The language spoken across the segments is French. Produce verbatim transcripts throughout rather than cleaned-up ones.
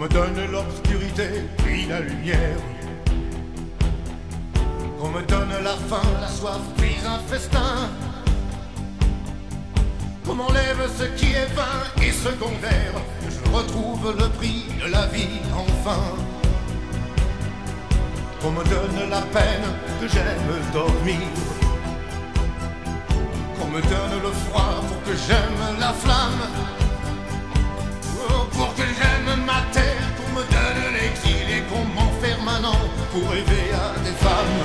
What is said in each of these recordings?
me donne l'obscurité puis la lumière, qu'on me donne la faim, la soif puis un festin, qu'on m'enlève ce qui est vain et secondaire, que je retrouve le prix de la vie enfin, qu'on me donne la peine, que j'aime dormir, qu'on me donne le froid pour que j'aime la flamme, oh, pour que j'aime ma terre, qu'on me donne l'exil et qu'on m'enferme un an pour rêver à des femmes.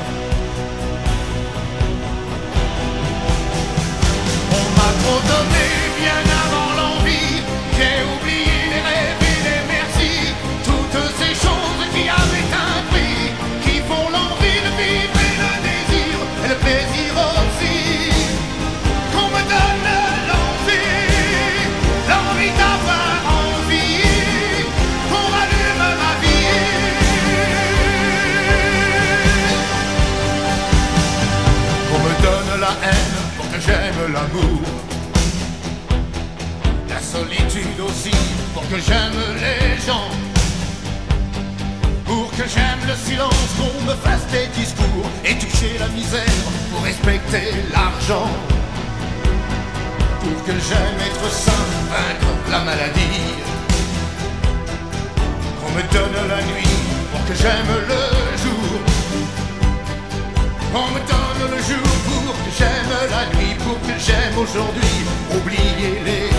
On m'a trop donné bien avant l'envie, j'ai oublié les rêves et les merci, toutes ces choses qui avaient un prix, qui font l'envie de vivre et le désir et le plaisir aussi, qu'on me donne l'envie, l'envie d'avoir envie, qu'on rallume ma vie, qu'on me donne la haine pour que j'aime l'amour, la solitude aussi pour que j'aime les gens, pour que j'aime le silence, qu'on me fasse des discours et toucher la misère pour respecter l'argent, pour que j'aime être sain, vaincre la maladie, qu'on me donne la nuit pour que j'aime le jour, qu'on me donne le jour pour que j'aime la nuit, pour que j'aime aujourd'hui oublier les